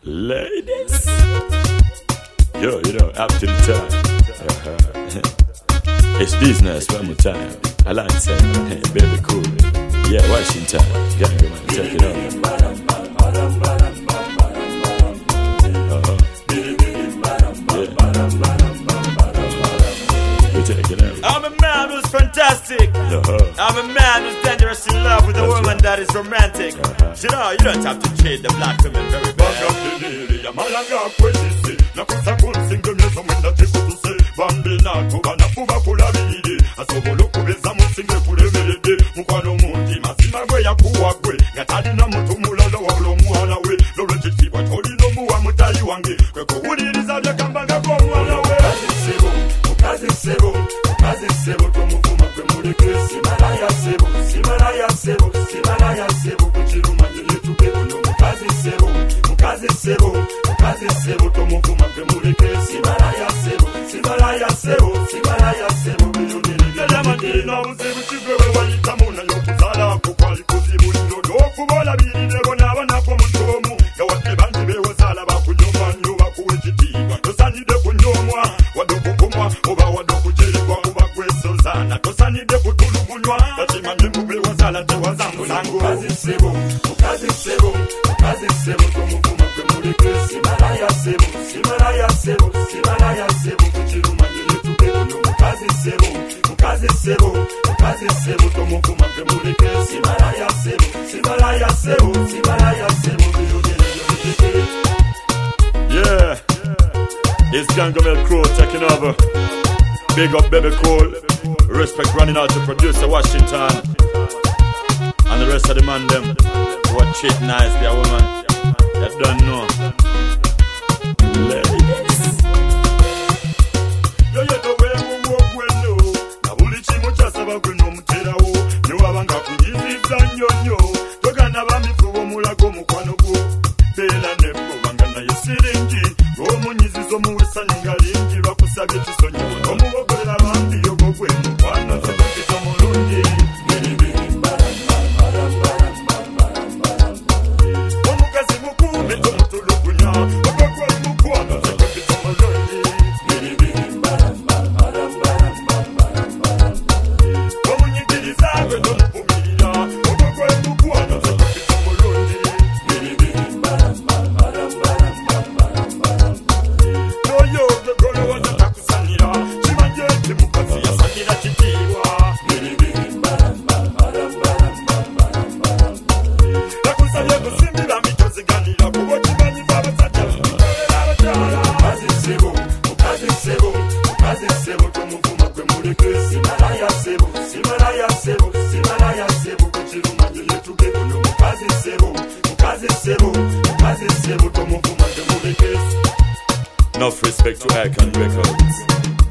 Ladies, yo, up to the time. It's business one more time. I like saying, hey, baby, cool. Yeah, Washington, gang, man, take it on. I'm a man who's fantastic. I'm a man who's dangerous in love with a woman that is romantic. You know, you don't have to treat the black women very bad. Sebo tomuvuma kwe muleke Simalaya sebo, Simalaya sebo, Simalaya sebo kuchiruma yetuke kuno mukazi sebo, mukazi sebo, mukazi sebo tomuvuma kwe muleke Simalaya sebo, Simalaya sebo, Simalaya sebo bilunile Yama dina uzebu chigwewe walitamuna yokuzala kukwali kuzibu ndodo kubola bilile bona banako mutomu Yawate banti bewazala bakunyoma nyuma kuwejitiba Tosanide kunyomwa, wadokukumwa, oba wadokujelekwa na tosanide kutulugunywa Tatimanye mube wazala te wazangu zangu Mukazi sebo, mukazi sebo, mukazi sebo Tomuvuma kwe muleke Simalaya sebo, Simalaya sebo, Simalaya sebo Kuchiruma jile tuke kuno Mukazi sebo, mukazi sebo, mukazi sebo Tomuvuma kwe muleke Simalaya sebo, Simalaya sebo, Simalaya sebo Yeah, it's Gangamel Crow taking over. Big up Baby Cole. Respect running out to producer Washington and the rest of the man them who are treat nice their woman that don't know. Ladies, yo yeto wewe gweno na buli chimo chasaba gweno muterawo ne wabanga kunyiziza nyonyo togana bamifubo mulago mukwano gwo bela ne banga na yesiringi go munyizizo muwesani ngalingi bakusabye kisonyo omubogolera bambi yo gweno kwana sekito mulungi omukazi mukube tomutulugunya ogogwa mukwana sekito mulungi omunyigiriza gwe nomuvumirira ogogwa mukwana sekito mulungi noyo gogolo wazatakusanira chimanje mukazi yasanira chitiwa nakusabye kusimbira mitoziganira kubo chimanyi babasajja mukazi sebo, mukazi sebo, mukazi sebo tomuvuma kwe muleke Simalaya sebo, Simalaya sebo, Simalaya sebo kuchiruma yetuke kuno mukazi sebo, mukazi sebo, mukazi sebo tomuvuma kwe muleke. Enough respect to Icon Records.